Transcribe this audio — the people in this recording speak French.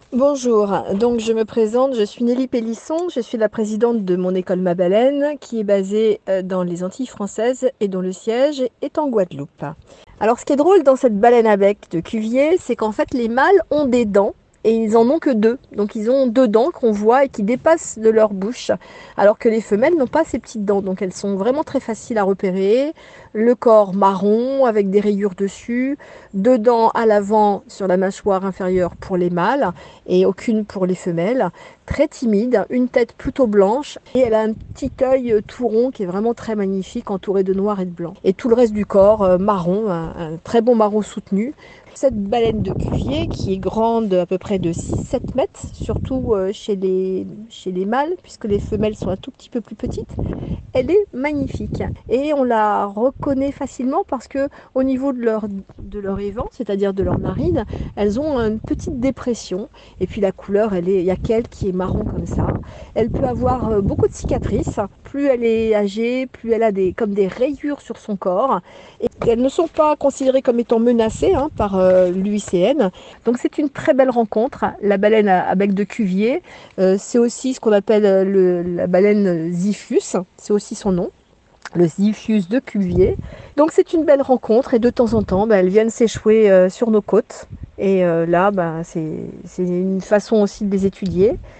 Bonjour, donc je me présente, je suis Nelly Pélisson, je suis la présidente de mon école Ma Baleine qui est basée dans les Antilles françaises et dont le siège est en Guadeloupe. Alors ce qui est drôle dans cette baleine à bec de Cuvier, c'est qu'en fait les mâles ont des dents et ils en ont que deux. Donc ils ont deux dents qu'on voit et qui dépassent de leur bouche, alors que les femelles n'ont pas ces petites dents. Donc elles sont vraiment très faciles à repérer. Le corps marron avec des rayures dessus, deux dents à l'avant sur la mâchoire inférieure pour les mâles et aucune pour les femelles. Très timide, une tête plutôt blanche et elle a un petit œil tout rond qui est vraiment très magnifique, entouré de noir et de blanc. Et tout le reste du corps marron, un très bon marron soutenu. Cette baleine de Cuvier qui est grande à peu près de 6-7 mètres, surtout chez les mâles, puisque les femelles sont un tout petit peu plus petites, elle est magnifique. Et on la reconnaît facilement parce que au niveau de leur évent, c'est-à-dire de leur narine, elles ont une petite dépression. Et puis la couleur, il y a qu'elle qui est marron comme ça. Elle peut avoir beaucoup de cicatrices. Plus elle est âgée, plus elle a comme des rayures sur son corps. Et elles ne sont pas considérées comme étant menacées par l'UICN. Donc c'est une très belle rencontre. La baleine à bec de Cuvier, c'est aussi ce qu'on appelle la baleine Ziphus, c'est aussi son nom, le Ziphus de Cuvier. Donc c'est une belle rencontre et de temps en temps, elles viennent s'échouer sur nos côtes. Et là, c'est une façon aussi de les étudier.